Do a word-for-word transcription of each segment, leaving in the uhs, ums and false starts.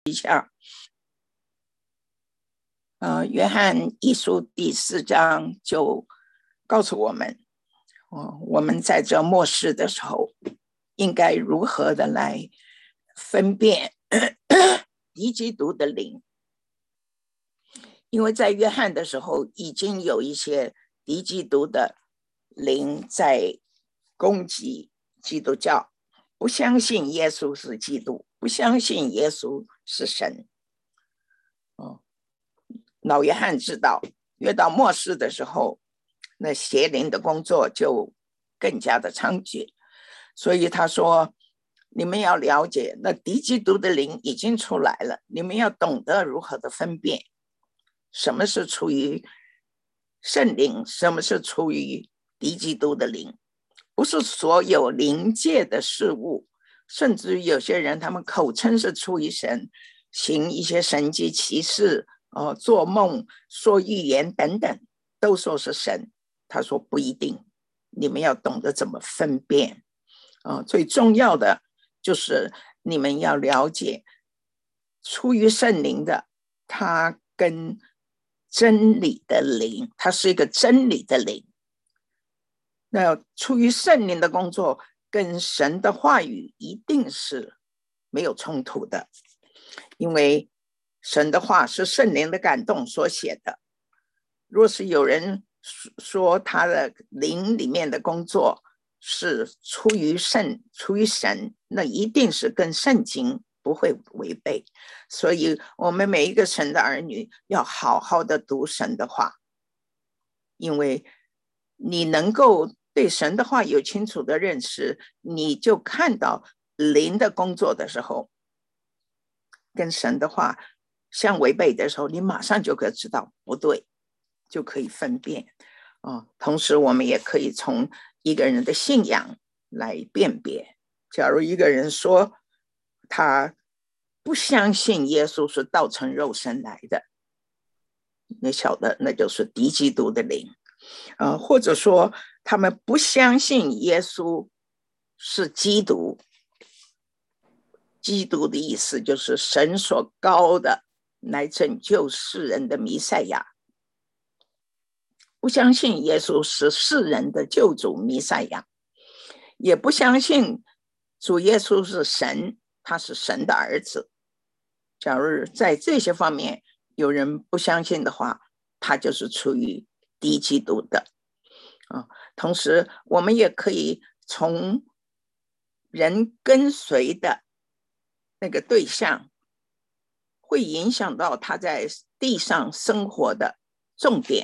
一下，呃，约翰一书第四章就告诉我们，哦，我们在这末世的时候，应该如何的来分辨敌基督的灵。因为在约翰的时候，已经有一些敌基督的灵在攻击基督教，不相信耶稣是基督，不相信耶稣是神。哦，老约翰知道，越到末世的时候，那邪灵的工作就更加的猖獗，所以他说，你们要了解，那敌基督的灵已经出来了，你们要懂得如何的分辨，什么是出于圣灵，什么是出于敌基督的灵。不是所有灵界的事物，甚至于有些人他们口称是出于神，行一些神迹奇事，呃、做梦说预言等等，都说是神。他说不一定，你们要懂得怎么分辨、呃、最重要的就是你们要了解出于圣灵的，它跟真理的灵，它是一个真理的灵。那出于圣灵的工作跟神的话语一定是没有冲突的，因为神的话是圣灵的感动所写的。若是有人说他的灵里面的工作是出于圣出于神，那一定是跟圣经不会违背。所以我们每一个神的儿女要好好的读神的话，因为你能够对神的话有清楚的认识，你就看到灵的工作的时候跟神的话相违背的时候，你马上就可以知道不对，就可以分辨、哦、同时我们也可以从一个人的信仰来辨别。假如一个人说他不相信耶稣是道成肉身来的，你晓得那就是敌基督的灵、呃、或者说他们不相信耶稣是基督。基督的意思就是神所膏的来拯救世人的弥赛亚，不相信耶稣是世人的救主弥赛亚，也不相信主耶稣是神，他是神的儿子。假如在这些方面有人不相信的话，他就是出于敌基督的、啊、同时我们也可以从人跟随的那个对象会影响到他在地上生活的重点。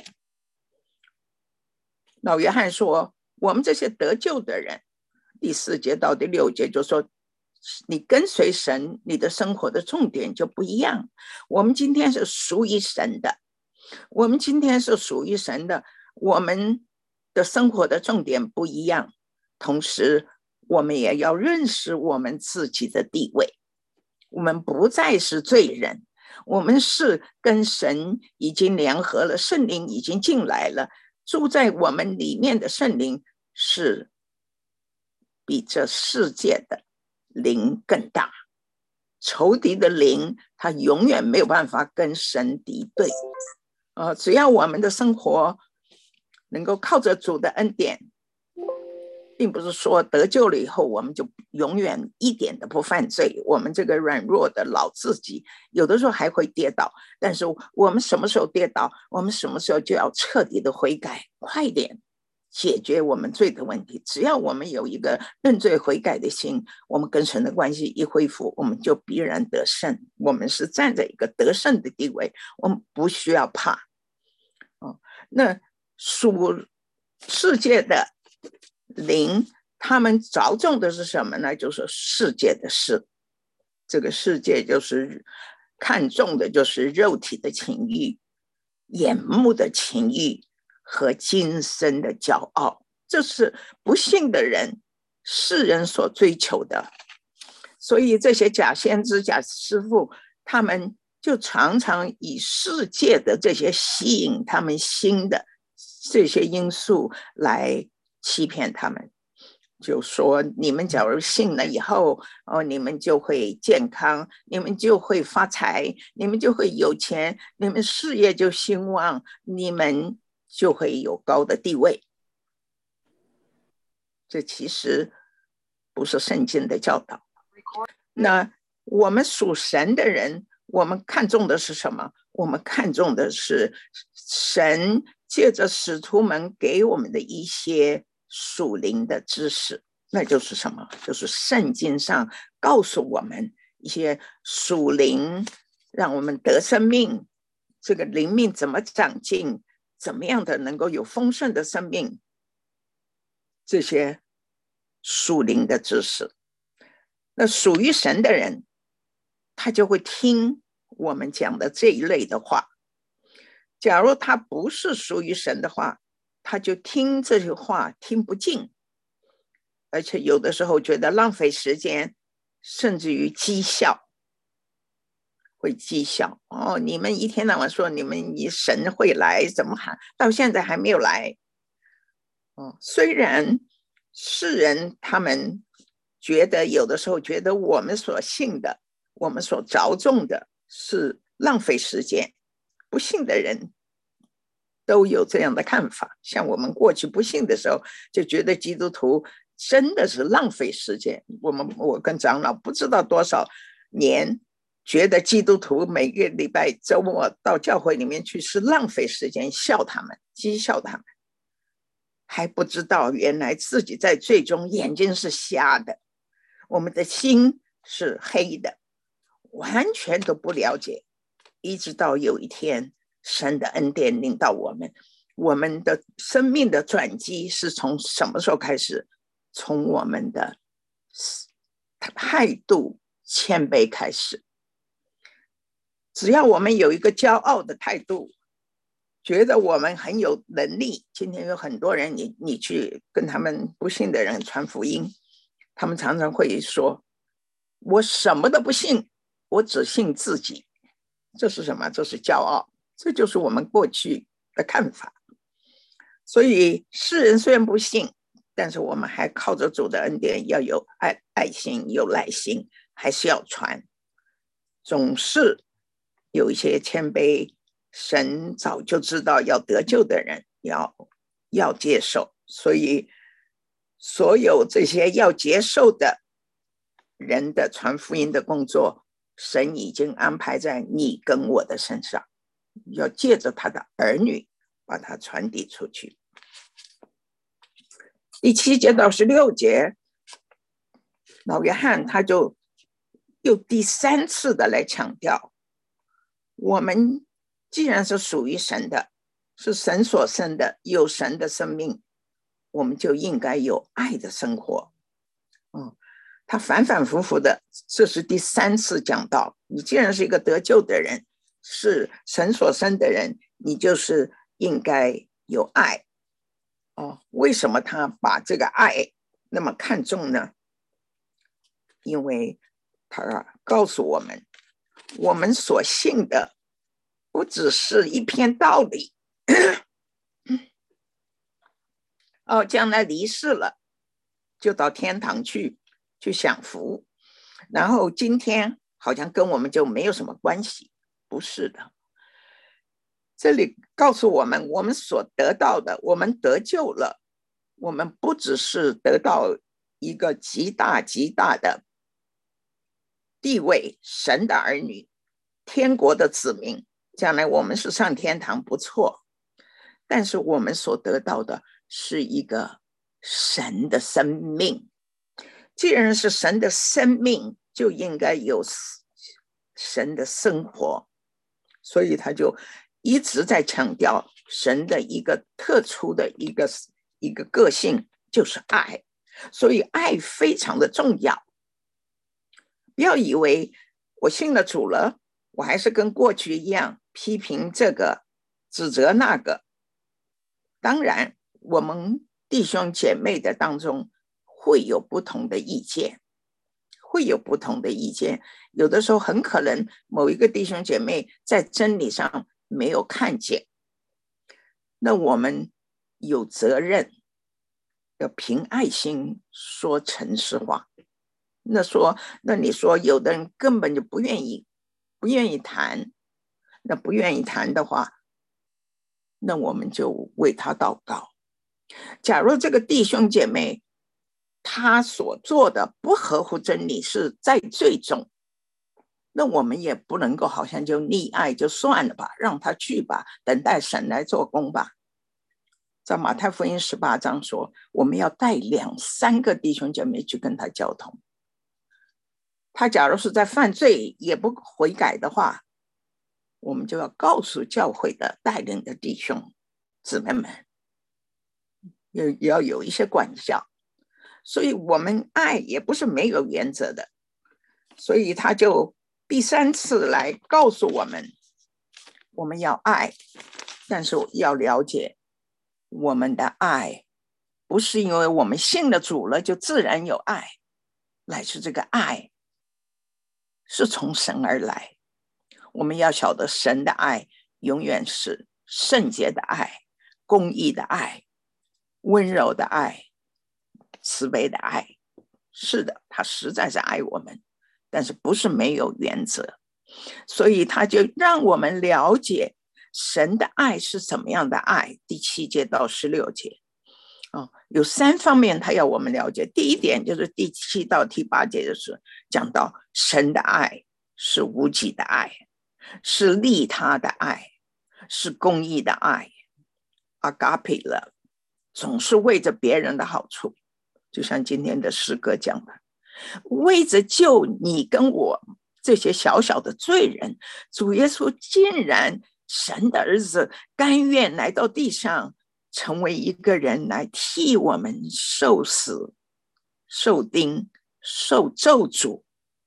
老约翰说，我们这些得救的人，第四节到第六节就说，你跟随神，你的生活的重点就不一样。我们今天是属于神的，我们今天是属于神的，我们的生活的重点不一样。同时我们也要认识我们自己的地位，我们不再是罪人，我们是跟神已经联合了，圣灵已经进来了，住在我们里面的圣灵是比这世界的灵更大。仇敌的灵他永远没有办法跟神敌对、呃、只要我们的生活能够靠着主的恩典，并不是说得救了以后我们就永远一点都不犯罪。我们这个软弱的老自己有的时候还会跌倒，但是我们什么时候跌倒，我们什么时候就要彻底的悔改，快点解决我们罪的问题。只要我们有一个认罪悔改的心，我们跟神的关系一恢复，我们就必然得胜。我们是站在一个得胜的地位，我们不需要怕、哦、那属世界的灵他们着重的是什么呢？就是世界的事。这个世界就是看重的就是肉体的情欲、眼目的情欲和今生的骄傲，这是不信的人世人所追求的。所以这些假先知假师傅他们就常常以世界的这些吸引他们心的这些因素来欺骗他们。 就说你们假如信了以后，哦，你们就会健康，你们就会发财，你们就会有钱，你们事业就兴旺，你们就会有高的地位。这其实不是圣经的教导。那我们属神的人，我们看重的是什么？我们看重的是神借着使徒们给我们的一些属灵的知识。那就是什么？就是圣经上告诉我们一些属灵，让我们得生命，这个灵命怎么长进，怎么样的能够有丰盛的生命，这些属灵的知识。那属于神的人，他就会听我们讲的这一类的话。假如他不是属于神的话，他就听这些话听不进，而且有的时候觉得浪费时间，甚至于讥笑，会讥笑。哦，你们一天到晚说你们你神会来，怎么喊到现在还没有来？哦，虽然世人他们觉得有的时候觉得我们所信的，我们所着重的是浪费时间，不信的人都有这样的看法。像我们过去不信的时候，就觉得基督徒真的是浪费时间。我们我跟长老不知道多少年，觉得基督徒每个礼拜周末到教会里面去是浪费时间，笑他们，讥笑他们，还不知道原来自己在最终眼睛是瞎的，我们的心是黑的，完全都不了解。一直到有一天神的恩典领到我们，我们的生命的转机是从什么时候开始？从我们的态度谦卑开始。只要我们有一个骄傲的态度，觉得我们很有能力。今天有很多人，你你去跟他们不信的人传福音，他们常常会说，我什么都不信，我只信自己。这是什么？这是骄傲，这就是我们过去的看法。所以世人虽然不信，但是我们还靠着主的恩典，要有 爱, 爱心，有耐心，还是要传。总是有一些谦卑，神早就知道要得救的人要要接受，所以所有这些要接受的人的传福音的工作，神已经安排在你跟我的身上，要借着他的儿女把它传递出去。第七节到十六节，老约翰他就又第三次的来强调，我们既然是属于神的，是神所生的，有神的生命，我们就应该有爱的生活。嗯，他反反复复的，这是第三次讲到，你既然是一个得救的人，是神所生的人，你就是应该有爱。哦，为什么他把这个爱那么看重呢？因为他告诉我们，我们所信的不只是一篇道理，哦，将来离世了就到天堂去去享福，然后今天好像跟我们就没有什么关系。不是的，这里告诉我们，我们所得到的，我们得救了，我们不只是得到一个极大极大的地位，神的儿女，天国的子民，将来我们是上天堂不错，但是我们所得到的是一个神的生命。既然是神的生命，就应该有神的生活，所以他就一直在强调神的一个特殊的一个一个个性，就是爱。所以爱非常的重要。不要以为我信了主了，我还是跟过去一样批评这个指责那个。当然我们弟兄姐妹的当中会有不同的意见，会有不同的意见。有的时候很可能某一个弟兄姐妹在真理上没有看见，那我们有责任要凭爱心说诚实话。那说，那你说有的人根本就不愿意，不愿意谈，那不愿意谈的话，那我们就为他祷告。假如这个弟兄姐妹他所做的不合乎真理，是在罪中，那我们也不能够好像就溺爱就算了吧，让他去吧，等待神来做工吧。在马太福音十八章说，我们要带两三个弟兄姐妹去跟他交通。他假如是在犯罪也不悔改的话，我们就要告诉教会的带领的弟兄姊妹们，也要有一些管教。所以我们爱也不是没有原则的，所以他就第三次来告诉我们，我们要爱，但是要了解我们的爱不是因为我们信了主了就自然有爱，乃是这个爱是从神而来。我们要晓得神的爱永远是圣洁的爱、公义的爱、温柔的爱、慈悲的爱。是的，他实在是爱我们，但是不是没有原则。所以他就让我们了解神的爱是什么样的爱。第七节到十六节、哦、有三方面他要我们了解。第一点就是第七到第八节的时候讲到神的爱是无己的爱，是利他的爱，是公义的爱， agape love， 总是为着别人的好处。就像今天的诗歌讲的，为着救你跟我这些小小的罪人，主耶稣竟然神的儿子甘愿来到地上，成为一个人来替我们受死、受钉、受咒诅。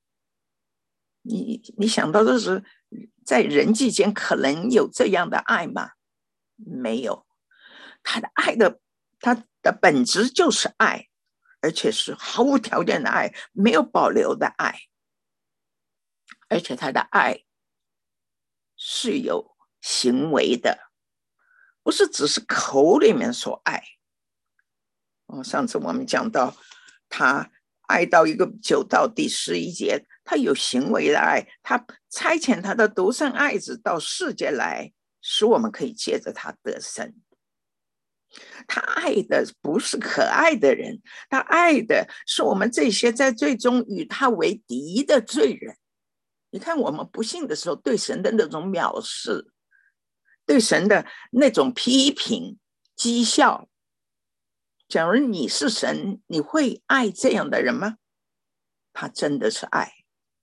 你你想到的是在人际间可能有这样的爱吗？没有。他的爱的他的本质就是爱，而且是毫无条件的爱，没有保留的爱。而且他的爱是有行为的，不是只是口里面所爱。哦，上次我们讲到他爱到一个九到第十一节，他有行为的爱，他差遣他的独生爱子到世界来，使我们可以借着他得生。他爱的不是可爱的人，他爱的是我们这些在最终与他为敌的罪人。你看我们不信的时候对神的那种藐视，对神的那种批评讥笑，假如你是神，你会爱这样的人吗？他真的是爱。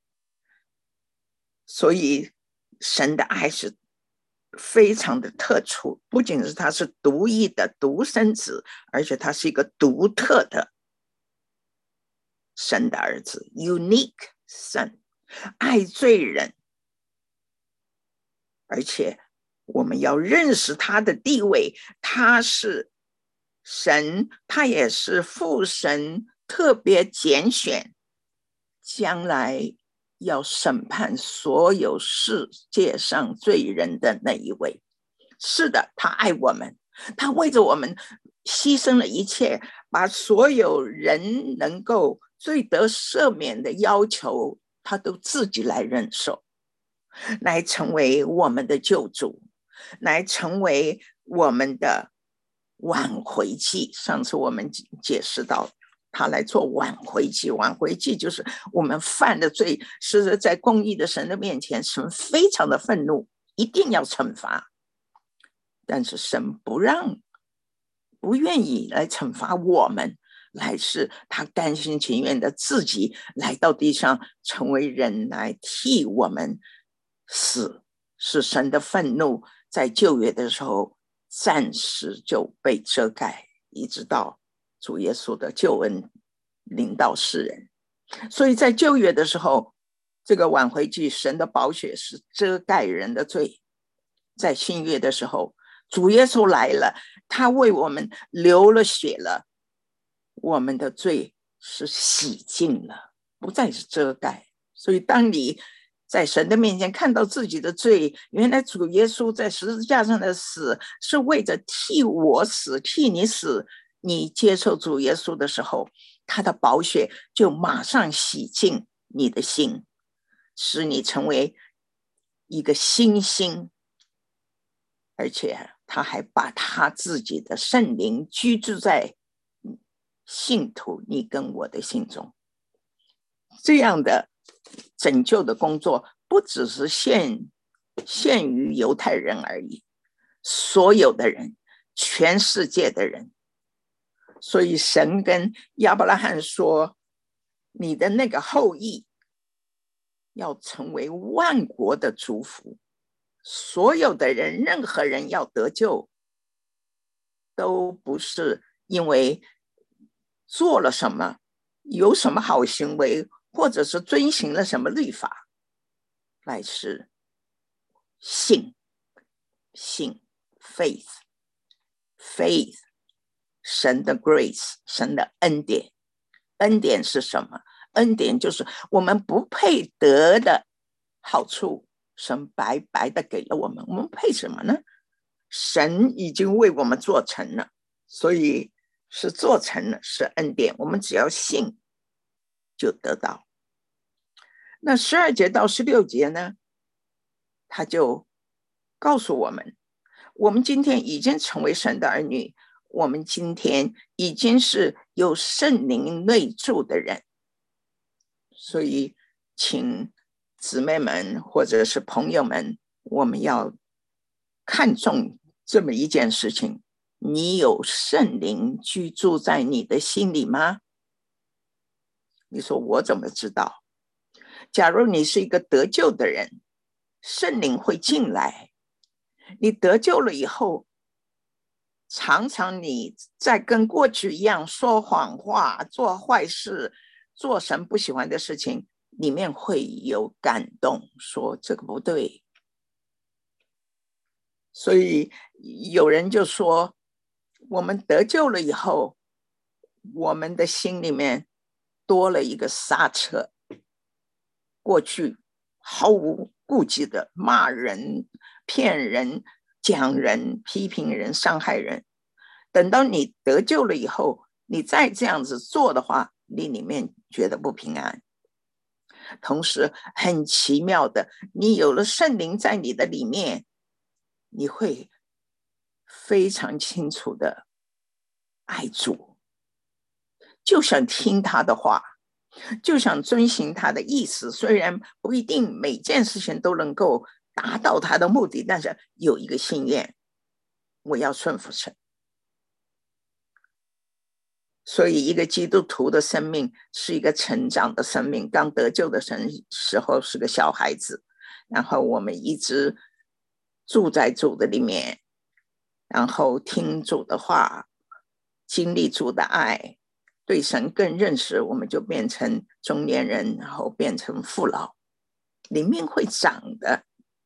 所以神的爱是非常的特殊，不仅是他是独一的独生子，而且他是一个独特的神的儿子， unique son， 爱罪人。而且我们要认识他的地位，他是神，他也是父神特别拣选，将来要审判所有世界上罪人的那一位。是的，他爱我们，他为着我们牺牲了一切，把所有人能够罪得赦免的要求他都自己来忍受，来成为我们的救主，来成为我们的挽回祭。上次我们解释到他来做挽回祭，挽回祭就是我们犯的罪是在公义的神的面前，神非常的愤怒，一定要惩罚。但是神不让，不愿意来惩罚我们，乃是他甘心情愿的自己来到地上，成为人来替我们死。是神的愤怒在旧约的时候暂时就被遮盖，一直到主耶稣的救恩临到世人。所以在旧约的时候，这个挽回祭，神的宝血是遮盖人的罪。在新约的时候，主耶稣来了，他为我们流了血了，我们的罪是洗净了，不再是遮盖。所以当你在神的面前看到自己的罪，原来主耶稣在十字架上的死是为着替我死，替你死， 你接受主耶稣的时候，他的宝血就马上洗净你的心，使你成为一个新心，而且他还把他自己的圣灵居住在信徒你跟我的心中。这样的拯救的工作不只是限限于犹太人而已，所有的人，全世界的人。所以神跟亚伯拉罕说，你的那个后裔要成为万国的祝福，所有的人，任何人要得救，都不是因为做了什么，有什么好行为，或者是遵行了什么律法，乃是信信 faith faith 神的 grace 神的恩典。恩典是什么？恩典就是我们不配得的好处，神白白的给了我们。我们配什么呢？神已经为我们做成了，所以是做成了，是恩典，我们只要信就得到。那十二节到十六节呢，他就告诉我们，我们今天已经成为神的儿女，我们今天已经是有圣灵内住的人。所以请姊妹们或者是朋友们，我们要看重这么一件事情，你有圣灵居住在你的心里吗？你说我怎么知道？假如你是一个得救的人，圣灵会进来，你得救了以后，常常你在跟过去一样说谎话，做坏事，做神不喜欢的事情，里面会有感动，说这个不对。所以有人就说，我们得救了以后，我们的心里面多了一个刹车，过去毫无顾忌的骂人、骗人、讲人、批评人、伤害人。等到你得救了以后，你再这样子做的话，你里面觉得不平安。同时很奇妙的，你有了圣灵在你的里面，你会非常清楚的爱主，就想听他的话，就想遵行他的意思。虽然不一定每件事情都能够达到他的目的，但是有一个心愿，我要顺服神。所以一个基督徒的生命是一个成长的生命，刚得救的时候是个小孩子，然后我们一直住在主的里面，然后听主的话，经历主的爱，对神更认识，我们就变成中年人，然后变成父老，里面会长的。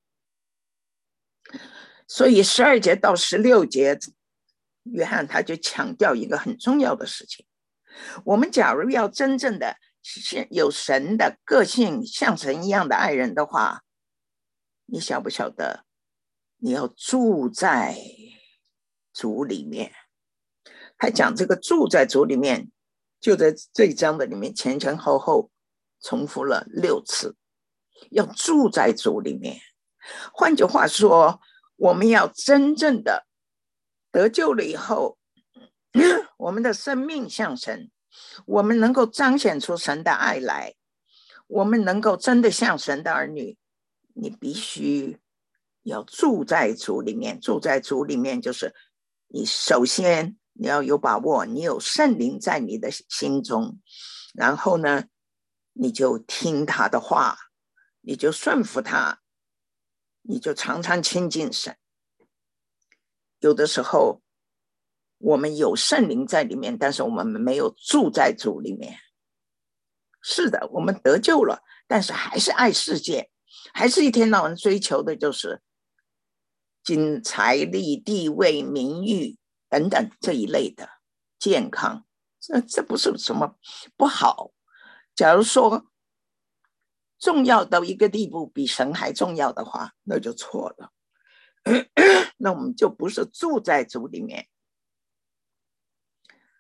所以十二节到十六节，约翰他就强调一个很重要的事情，我们假如要真正的有神的个性，像神一样的爱人的话，你晓不晓得你要住在主里面。他讲这个住在主里面，就在这一章的里面前前后后重复了六次，要住在主里面。换句话说，我们要真正的得救了以后，我们的生命像神，我们能够彰显出神的爱来，我们能够真的像神的儿女，你必须要住在主里面。住在主里面就是你首先你要有把握，你有圣灵在你的心中，然后呢你就听他的话，你就顺服他，你就常常亲近神。有的时候我们有圣灵在里面，但是我们没有住在主里面。是的，我们得救了，但是还是爱世界，还是一天到晚追求的就是金财力地位名誉等等这一类的健康。这这不是什么不好，假如说重要到一个地步比神还重要的话，那就错了。那我们就不是住在主里面。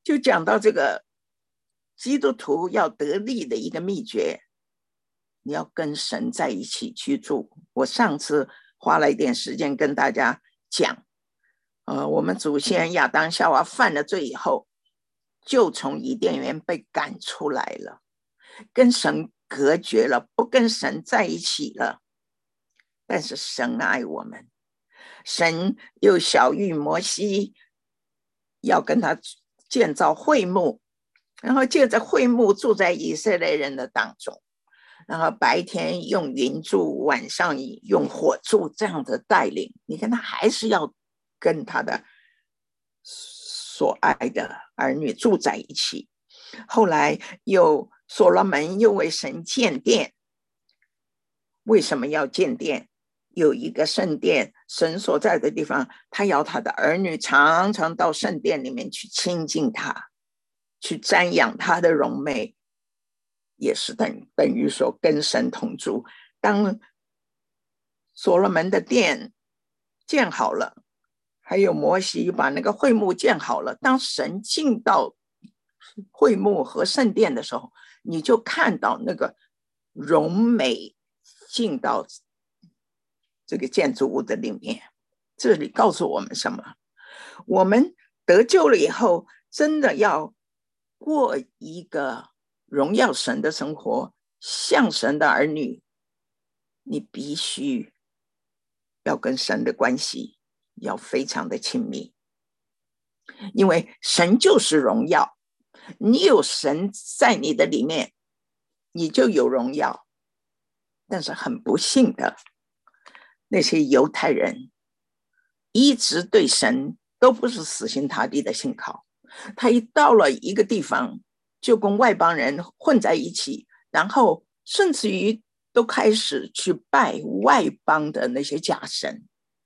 就讲到这个基督徒要得力的一个秘诀，你要跟神在一起居住。我上次花了一点时间跟大家讲，呃，我们祖先亚当夏娃犯了罪以后，就从伊甸园被赶出来了，跟神隔绝了，不跟神在一起了。但是神爱我们，神又晓谕摩西要跟他建造会幕，然后借着会幕住在以色列人的当中，然后白天用云柱，晚上用火柱，这样的带领。你看他还是要跟他的所爱的儿女住在一起。后来又所罗门又为神建殿。为什么要建殿？有一个圣殿，神所在的地方，他要他的儿女常常到圣殿里面去亲近他，去瞻仰他的荣美，也是等等于说跟神同住。当所罗门的殿建好了，还有摩西把那个会幕建好了，当神进到会幕和圣殿的时候，你就看到那个荣美进到这个建筑物的里面。这里告诉我们什么？我们得救了以后，真的要过一个荣耀神的生活，像神的儿女，你必须要跟神的关系要非常的亲密，因为神就是荣耀，你有神在你的里面，你就有荣耀。但是很不幸的，那些犹太人一直对神都不是死心塌地的信靠，他一到了一个地方就跟外邦人混在一起，然后甚至于都开始去拜外邦的那些假神。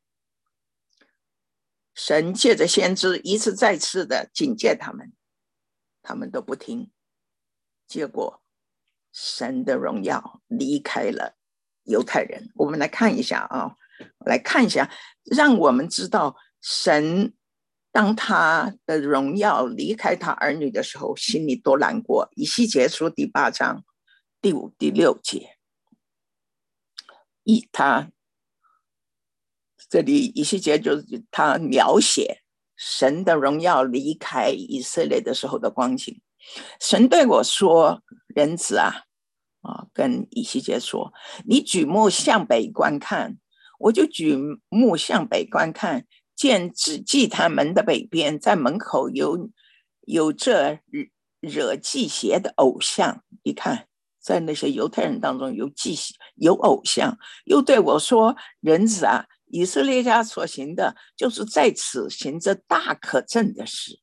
神借着先知一次再次的警戒他们，他们都不听，结果神的荣耀离开了犹太人。我们来看一下啊，来看一下，让我们知道神当他的荣耀离开他儿女的时候，心里多难过。以西结书第八章第五、第六节，以他这里以西结就是他描写神的荣耀离开以色列的时候的光景。神对我说：“人子啊，啊，跟以西结说，你举目向北观看。”我就举目向北观看，见只祭坛门的北边，在门口有有这惹忌邪的偶像。你看，在那些犹太人当中有忌有偶像。又对我说：“人子啊，以色列家所行的，就是在此行着大可憎的事。”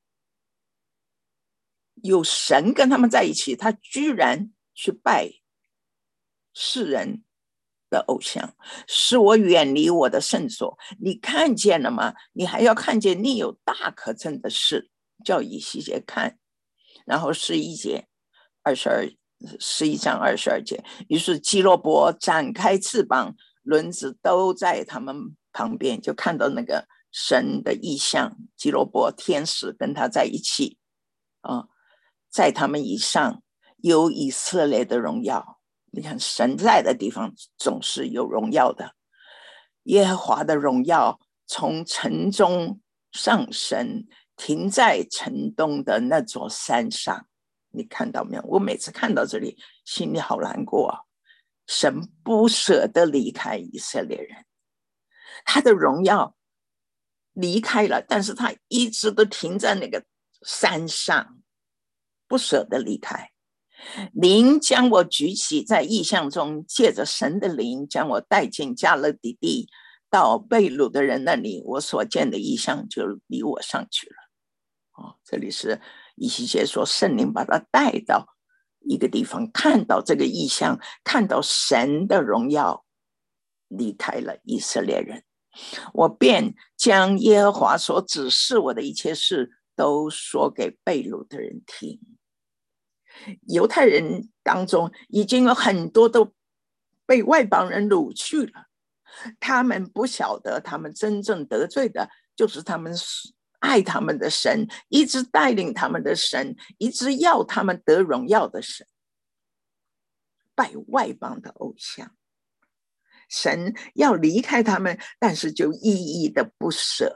有神跟他们在一起，他居然去拜世人的偶像，使我远离我的圣所。你看见了吗？你还要看见你有大可憎的事。叫以西结看，然后十一节二十二十一章二十二节，于是基罗伯展开翅膀，轮子都在他们旁边，就看到那个神的异象，基罗伯天使跟他在一起啊，在他们以上有以色列的荣耀。你看神在的地方总是有荣耀的，耶和华的荣耀从城中上升，停在城东的那座山上。你看到没有？我每次看到这里心里好难过啊。神不舍得离开以色列人，他的荣耀离开了，但是他一直都停在那个山上，不舍得离开。灵将我举起，在异象中借着神的灵将我带进加勒底地，到被掳的人那里，我所见的异象就离我上去了。哦，这里是以西结说圣灵把他带到一个地方，看到这个异象，看到神的荣耀离开了以色列人。我便将耶和华所指示我的一切事都说给被掳的人听。犹太人当中已经有很多都被外邦人掳去了，他们不晓得他们真正得罪的就是他们爱他们的神，一直带领他们的神，一直要他们得荣耀的神，拜外邦的偶像。神要离开他们，但是就一一的不舍。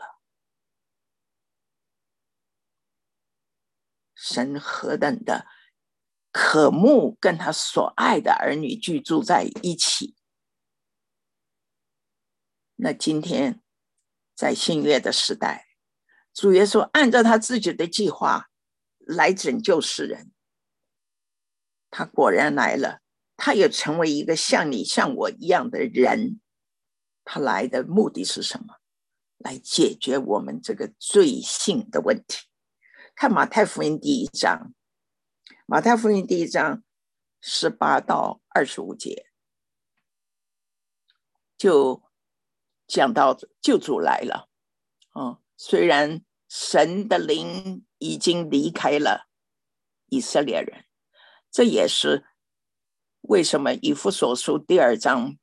神何等的渴慕跟他所爱的儿女居住在一起。那今天在新约的时代，主耶稣按照他自己的计划来拯救世人，他果然来了，他也成为一个像你像我一样的人。他来的目的是什么？来解决我们这个罪性的问题。看马太福音第一章，马太福音第一章十八到二十五节，就讲到救主来了。哦，虽然神的灵已经离开了以色列人，这也是为什么以弗所书第二章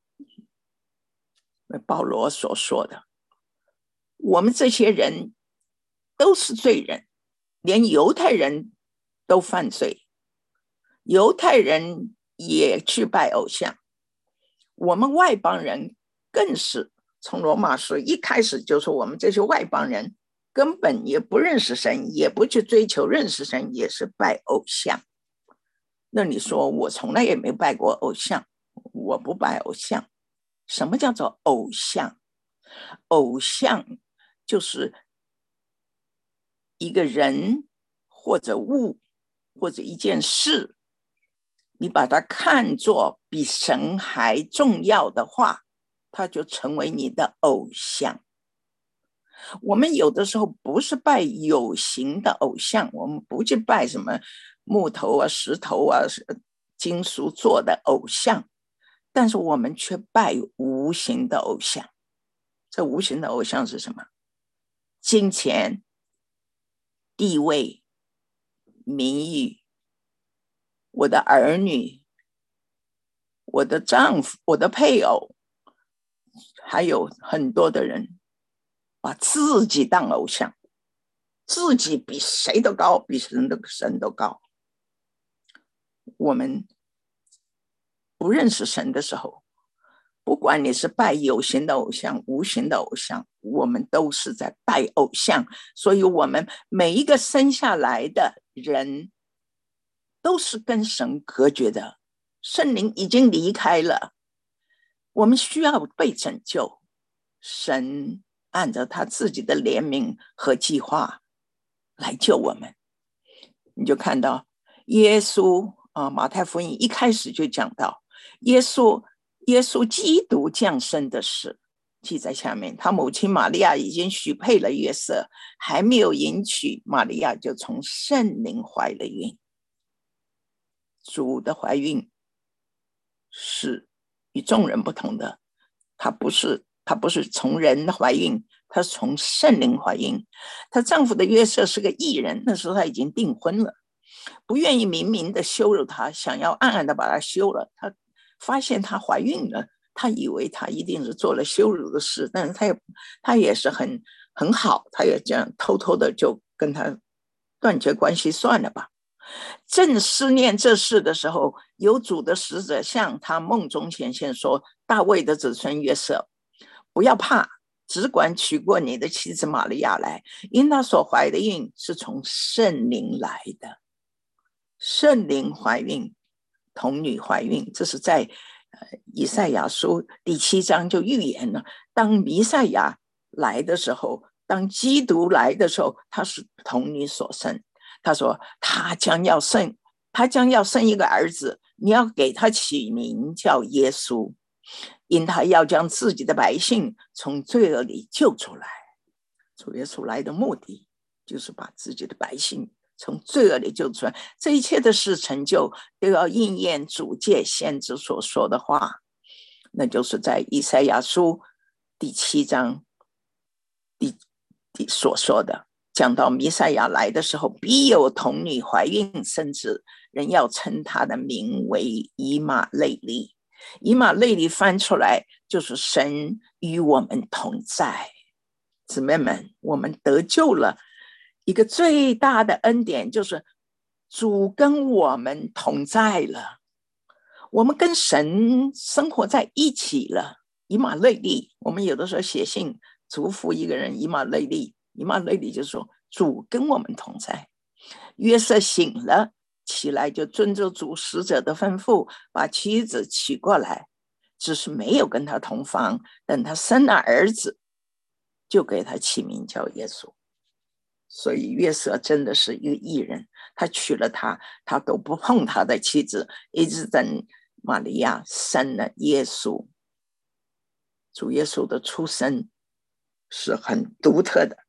保罗所说的，我们这些人都是罪人，连犹太人都犯罪，犹太人也去拜偶像，我们外邦人更是。从罗马书一开始就说我们这些外邦人根本也不认识神，也不去追求认识神，也是拜偶像。那你说我从来也没拜过偶像，我不拜偶像。什么叫做偶像？偶像就是一个人或者物或者一件事，你把它看作比神还重要的话，它就成为你的偶像。我们有的时候不是拜有形的偶像，我们不去拜什么木头啊、石头啊、金属做的偶像，但是我们却拜无形的偶像。这无形的偶像是什么？金钱、地位、名誉，我的儿女，我的丈夫，我的配偶，还有很多的人把自己当偶像，自己比谁都高，比神的神都高。我们不认识神的时候，不管你是拜有形的偶像、无形的偶像，我们都是在拜偶像。所以我们每一个生下来的人都是跟神隔绝的，圣灵已经离开了，我们需要被拯救。神按照他自己的怜悯和计划来救我们。你就看到耶稣啊，马太福音一开始就讲到耶稣耶稣基督降生的事，记在下面。他母亲玛利亚已经许配了约瑟，还没有迎娶，玛利亚就从圣灵怀了孕。主的怀孕是与众人不同的，她不是她不是从人怀孕，她是从圣灵怀孕。她丈夫的约瑟是个义人，那时候她已经订婚了，不愿意明明的羞辱她，想要暗暗的把她休了。她发现她怀孕了，她以为她一定是做了羞辱的事，但是她也她也是很很好，她也这样偷偷的就跟她断绝关系算了吧。正思念这事的时候，有主的使者向他梦中显现说，大卫的子孙约瑟，不要怕，只管娶过你的妻子玛利亚来，因他所怀的孕是从圣灵来的。圣灵怀孕，童女怀孕，这是在以赛亚书第七章就预言了，当弥赛亚来的时候，当基督来的时候，他是童女所生。他说他将要生他将要生一个儿子，你要给他起名叫耶稣，因他要将自己的百姓从罪恶里救出来。主耶稣来的目的就是把自己的百姓从罪恶里救出来，这一切的事成就都要应验主借先知所说的话，那就是在以赛亚书第七章 第, 第所说的，讲到弥赛亚来的时候，必有童女怀孕生子，人要称他的名为以马内利。以马内利翻出来就是神与我们同在， 姊妹们，我们得救了，一个最大的恩典就是主跟我们同在了，我们跟神生活在一起了。以马内利，我们有的时候写信祝福一个人，以马内利，以马内利就说主跟我们同在。约瑟醒了起来，就遵着主使者的吩咐，把妻子娶过来，只是没有跟他同房。等他生了儿子，就给他起名叫耶稣。所以约瑟真的是一个义人，他娶了他，他都不碰他的妻子，一直等玛利亚生了耶稣。主耶稣的出生是很独特的。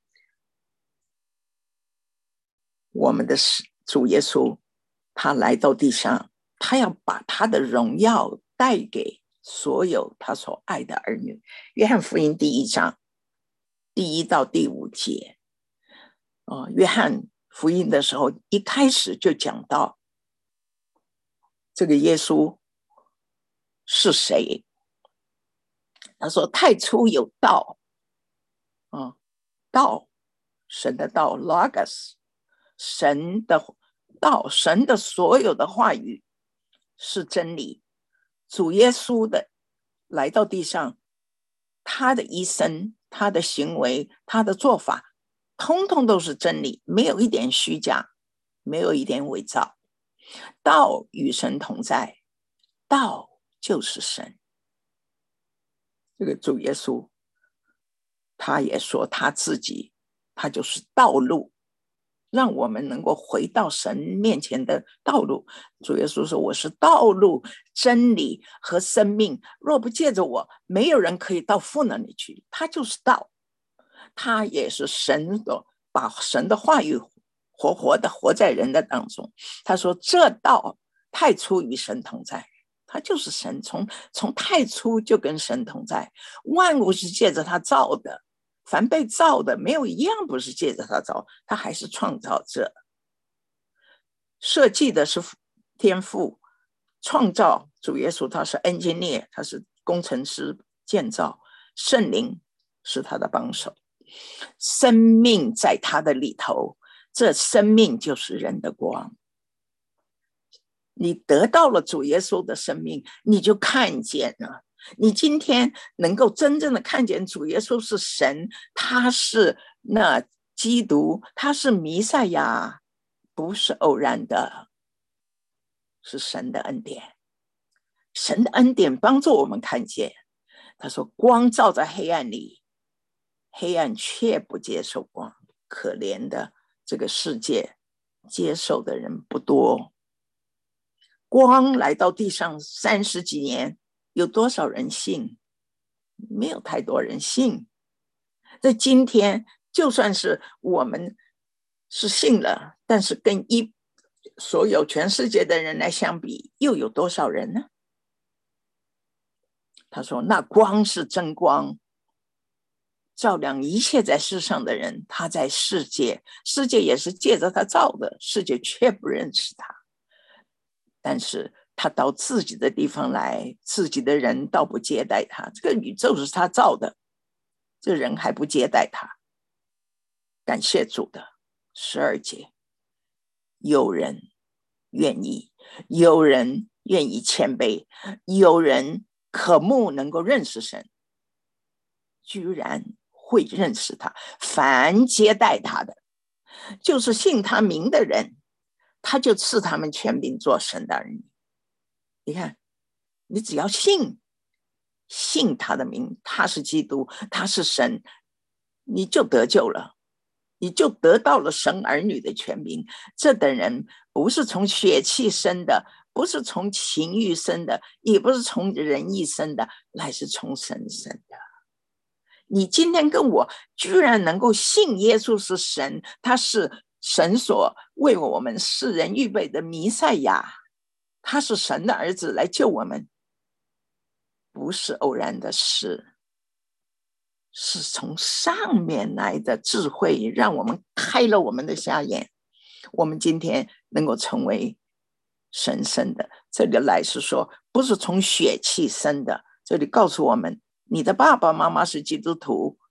我们的主耶稣，他来到地上，他要把他的荣耀带给所有他所爱的儿女。约翰福音第一章第一到第五节，哦，约翰福音的时候一开始就讲到这个耶稣是谁。他说太初有道，哦，道，神的道 Logos， 神的道，神的所有的话语是真理。主耶稣的来到地上，他的一生，他的行为，他的做法通通都是真理，没有一点虚假，没有一点伪造。道与神同在，道就是神。这个主耶稣他也说他自己，他就是道路，让我们能够回到神面前的道路。主耶稣说我是道路真理和生命，若不借着我，没有人可以到父那里去。他就是道，他也是神的，把神的话语活活的活在人的当中。他说这道太初与神同在，他就是神，从从太初就跟神同在，万物是借着他造的，凡被造的没有一样不是借着他造，他还是创造者。设计的是天父，创造主耶稣他是 engineer， 他是工程师建造，圣灵是他的帮手，生命在他的里头，这生命就是人的光。你得到了主耶稣的生命，你就看见了。你今天能够真正的看见主耶稣是神，他是那基督，他是弥赛亚，不是偶然的，是神的恩典。神的恩典帮助我们看见，他说光照在黑暗里，黑暗却不接受光。可怜的这个世界，接受的人不多。光来到地上三十几年，有多少人信？没有太多人信。在今天，就算是我们是信了，但是跟一所有全世界的人来相比，又有多少人呢？他说那光是真光，照亮一切在世上的人。他在世界，世界也是借着他造的，世界却不认识他。但是他到自己的地方来，自己的人倒不接待他。这个宇宙是他造的，这人还不接待他。感谢主的十二节，有人愿意，有人愿意谦卑，有人渴慕能够认识神，居然会认识他。凡接待他的，就是信他名的人，他就赐他们权柄做神的儿女。你看，你只要信信他的名，他是基督，他是神，你就得救了，你就得到了神儿女的权柄。这等人不是从血气生的，不是从情欲生的，也不是从人意生的，乃是从神生的。你今天跟我居然能够信耶稣是神，他是神所为我们世人预备的弥赛亚，他是神的儿子来救我们，不是偶然的事，是从上面来的智慧，让我们开了我们的瞎眼，我们今天能够成为神生的。这里来是说不是从血气生的，这里告诉我们你的爸爸妈妈是基督徒，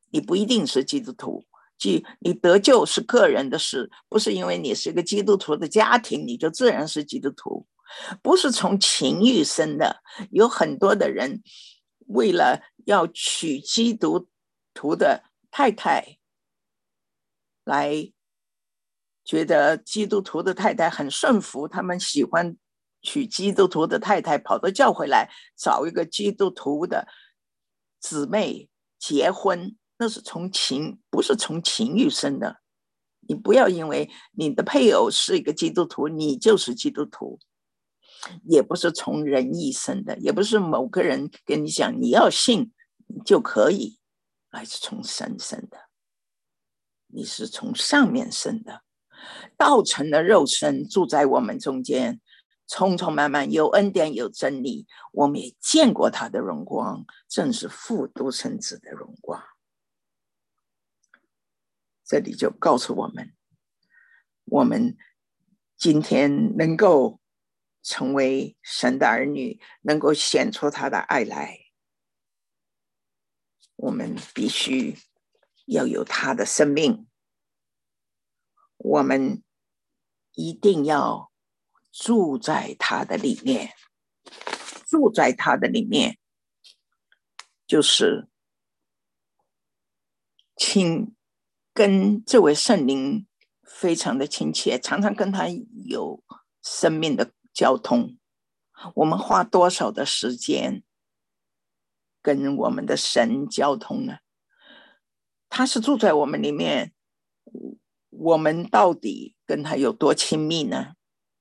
你不一定是基督徒，即你得救是个人的事，不是因为你是一个基督徒的家庭你就自然是基督徒，不是从情欲生的。有很多的人为了要娶基督徒的太太，来觉得基督徒的太太很顺服，他们喜欢娶基督徒的太太，跑到教会来找一个基督徒的姊妹结婚，那是从情，不是从情欲生的。你不要因为你的配偶是一个基督徒，你就是基督徒，也不是从人意生的，也不是某个人跟你讲你要信就可以，而是从神生的，你是从上面生的，道成的肉身住在我们中间，匆匆慢慢有恩典有真理，我们也见过他的荣光，正是父独生子的荣光。这里就告诉我们，我们今天能够成为神的儿女，能够显出他的爱来，我们必须要有他的生命，我们一定要住在他的里面。住在他的里面就是亲，跟这位圣灵非常的亲切，常常跟他有生命的交通。我们花多少的时间跟我们的神交通呢？他是住在我们里面，我们到底跟他有多亲密呢？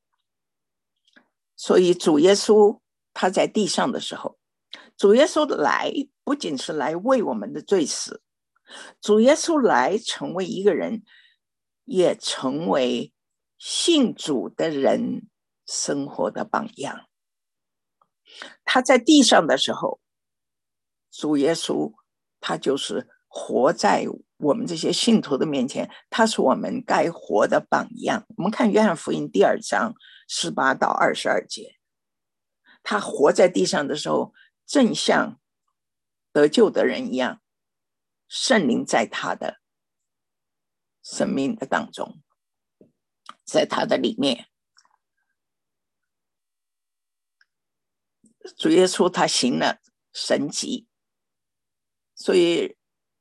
所以主耶稣他在地上的时候，主耶稣来不仅是来为我们的罪死，主耶稣来成为一个人，也成为信主的人生活的榜样。他在地上的时候，主耶稣他就是活在我们这些信徒的面前，他是我们该活的榜样。我们看约翰福音第二章十八到二十二节，他活在地上的时候，正像得救的人一样，圣灵在他的生命的当中，在他的里面。主耶稣他行了神迹，所以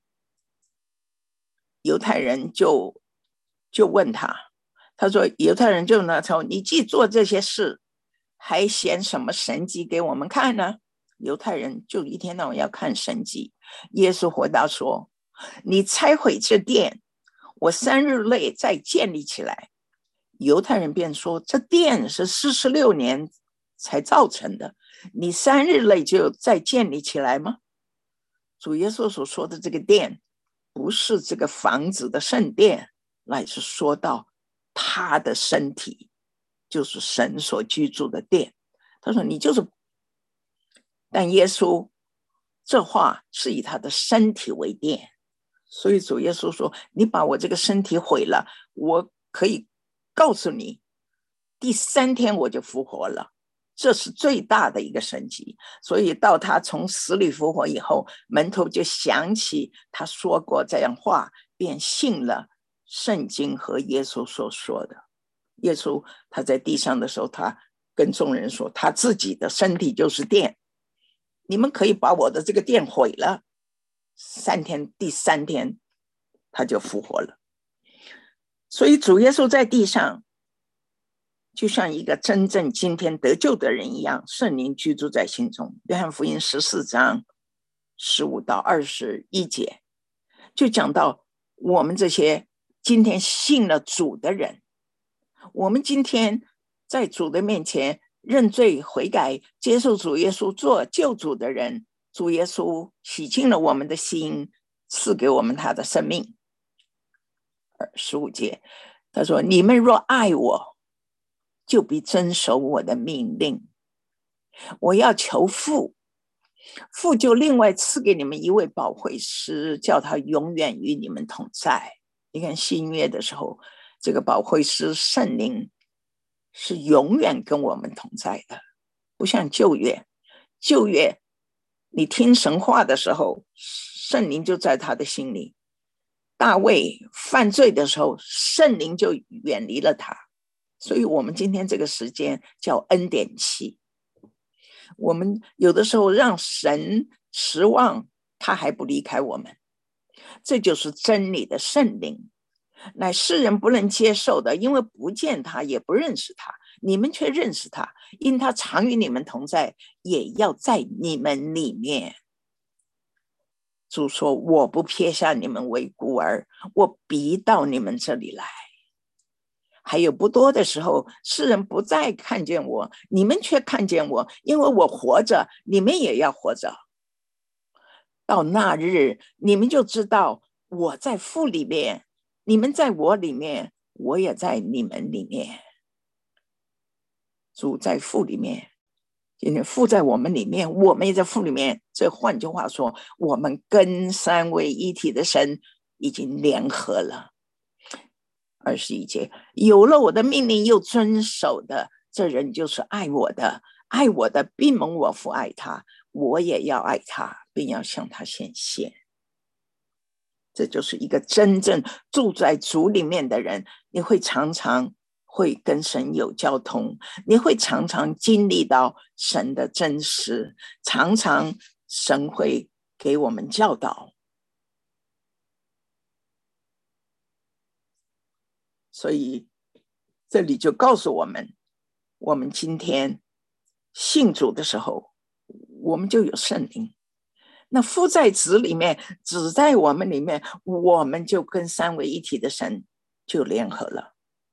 犹太人就就问他，他说犹太人就那时候，你既做这些事，还显什么神迹给我们看呢？犹太人就一天到晚要看神迹。耶稣回答说，你拆毁这殿，我三日内再建立起来。犹太人便说，这殿是四十六年才造成的，你三日内就再建立起来吗？主耶稣所说的这个殿，不是这个房子的圣殿，乃是说到他的身体，就是神所居住的殿。他说你就是，但耶稣这话是以他的身体为殿，所以主耶稣说，你把我这个身体毁了，我可以告诉你，第三天我就复活了，这是最大的一个神迹。所以到他从死里复活以后，门徒就想起他说过这样话，便信了圣经和耶稣所说的。耶稣他在地上的时候，他跟众人说，他自己的身体就是殿，你们可以把我的这个殿毁了，三天第三天他就复活了。所以主耶稣在地上就像一个真正今天得救的人一样，圣灵居住在心中。约翰福音十四章十五到二十一节就讲到，我们这些今天信了主的人，我们今天在主的面前认罪悔改，接受主耶稣做救主的人，主耶稣洗净了我们的心，赐给我们他的生命。十五节他说，你们若爱我，就必遵守我的命令。我要求父，父就另外赐给你们一位保惠师，叫他永远与你们同在。你看新约的时候，这个保惠师圣灵是永远跟我们同在的，不像旧约。旧约你听神话的时候， 圣灵就在他的心里。大卫犯罪的时候，圣灵就远离了他。所以我们今天这个时间叫恩典期。我们有的时候让神失望，他还不离开我们，这就是真理的圣灵，乃世人不能接受的，因为不见他，也不认识他，你们却认识他，因他常与你们同在，也要在你们里面。主说，我不撇下你们为孤儿，我必到你们这里来。还有不多的时候，世人不再看见我，你们却看见我，因为我活着，你们也要活着。到那日，你们就知道我在父里面，你们在我里面，我也在你们里面。主在父里面，今天父在我们里面，我们也在父里面。这换句话说，我们跟三位一体的神已经联合了。二十一节，有了我的命令又遵守的，这人就是爱我的，爱我的必蒙我父爱他，我也要爱他，并要向他显现。这就是一个真正住在主里面的人，你会常常会跟神有交通，你会常常经历到神的真实，常常神会给我们教导。所以这里就告诉我们，我们今天信主的时候，我们就有圣灵。那父在子里面，子在我们里面，我们就跟三位一体的神就联合了。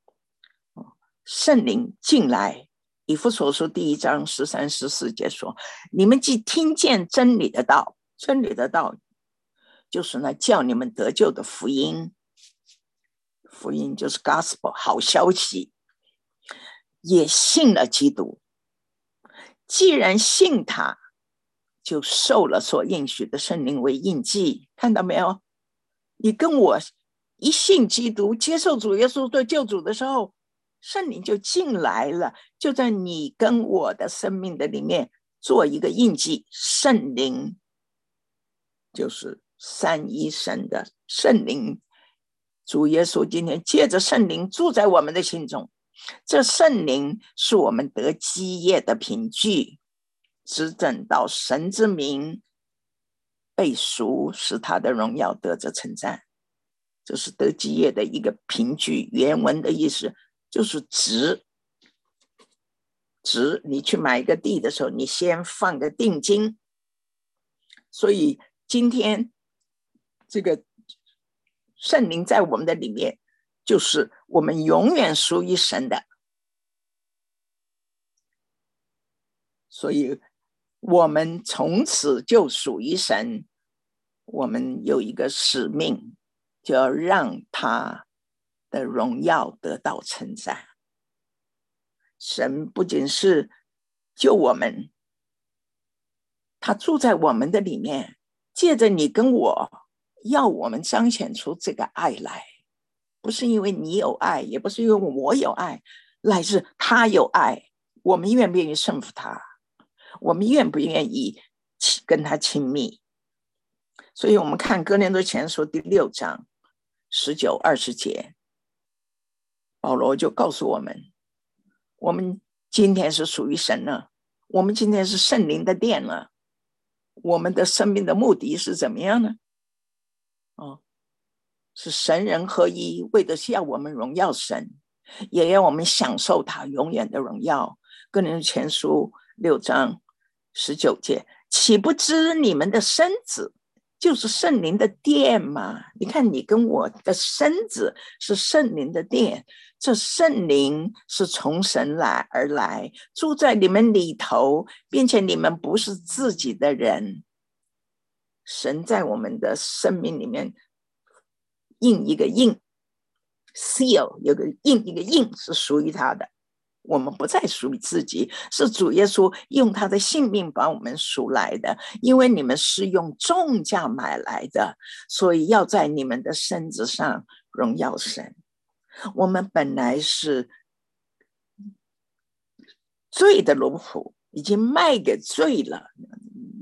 圣灵进来，以弗所书第一章十三十四节说，你们既听见真理的道，真理的道就是那叫你们得救的福音，福音就是 gospel 好消息，也信了基督。既然信他，就受了所应许的圣灵为印记。看到没有？你跟我一信基督，接受主耶稣对救主的时候，圣灵就进来了，就在你跟我的生命的里面做一个印记。圣灵就是三一神的圣灵，主耶稣今天借着圣灵住在我们的心中，这圣灵是我们得基业的凭据，只等到神之名被赎，使他的荣耀得着称赞。这是得基业的一个凭据，原文的意思就是值。值，你去买一个地的时候，你先放个定金。所以今天这个圣灵在我们的里面，就是我们永远属于神的。所以我们从此就属于神，我们有一个使命，就要让他的荣耀得到称赞。神不仅是救我们，他住在我们的里面，借着你跟我，要我们彰显出这个爱来。不是因为你有爱，也不是因为我有爱，乃是他有爱。我们愿不愿意顺服他？我们愿不愿意跟他亲密？所以我们看哥林多前书第六章十九二十节，保罗就告诉我们，我们今天是属于神了，我们今天是圣灵的殿了。我们的生命的目的是怎么样呢？哦，是神人合一，为的是要我们荣耀神，也要我们享受他永远的荣耀。哥林多前书六章十九节，岂不知你们的身子就是圣灵的殿吗？你看你跟我的身子是圣灵的殿，这圣灵是从神来而来，住在你们里头，并且你们不是自己的人。神在我们的生命里面印一个印 seal， 有个印一个印是属于他的，我们不再属于自己，是主耶稣用他的性命把我们赎来的。因为你们是用重价买来的，所以要在你们的身子上荣耀神。我们本来是罪的奴仆，已经卖给罪了，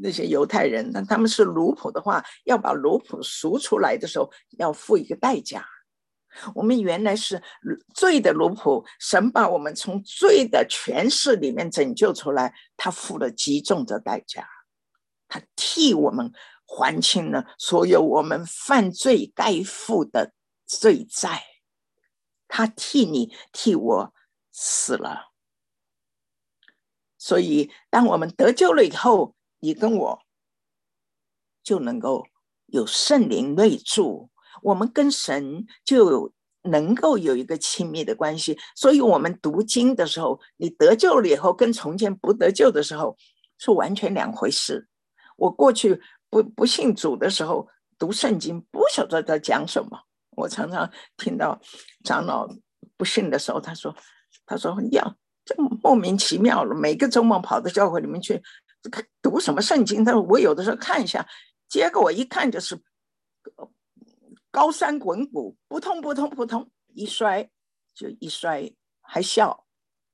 那些犹太人，那他们是奴仆的话，要把奴仆赎出来的时候，要付一个代价。我们原来是罪的奴仆，神把我们从罪的权势里面拯救出来，他付了极重的代价，他替我们还清了所有我们犯罪该付的罪债，他替你替我死了。所以当我们得救了以后，你跟我就能够有圣灵内住，我们跟神就能够有一个亲密的关系。所以我们读经的时候，你得救了以后跟从前不得救的时候是完全两回事。我过去 不, 不信主的时候读圣经不晓得在讲什么，我常常听到长老不信的时候，他说他说呀，这莫名其妙了，每个周末跑到教会里面去读什么圣经，他说我有的时候看一下，结果我一看就是高山滚谷，扑通扑通扑通，一摔就一摔，还笑。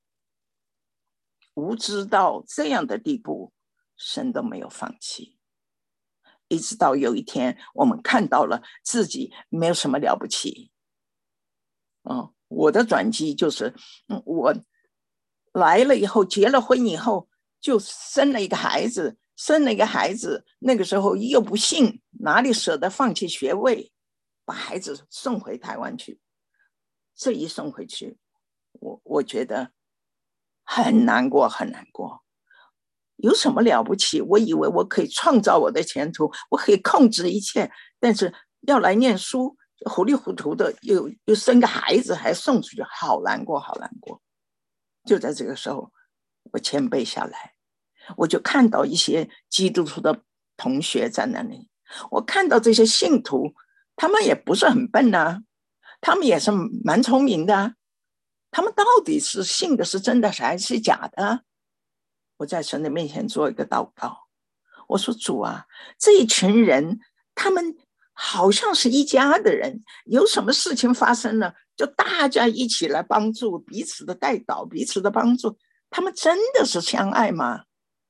无知到这样的地步，神都没有放弃。一直到有一天我们看到了自己没有什么了不起。嗯，我的转机就是、嗯、我来了以后，结了婚以后就生了一个孩子，生了一个孩子，那个时候又不信，哪里舍得放弃学位，把孩子送回台湾去。这一送回去，我我觉得很难过，很难过。有什么了不起？我以为我可以创造我的前途，我可以控制一切，但是要来念书，糊里糊涂的又又生个孩子，还送出去，好难过，好难过。就在这个时候，我谦卑下来，我就看到一些基督徒的同学在那里，我看到这些信徒，他们也不是很笨啊，他们也是蛮聪明的啊，他们到底是信的是真的还是假的啊？我在神的面前做一个祷告，我说主啊，这一群人他们好像是一家的人，有什么事情发生了就大家一起来帮助，彼此的带导，彼此的帮助，他们真的是相爱吗？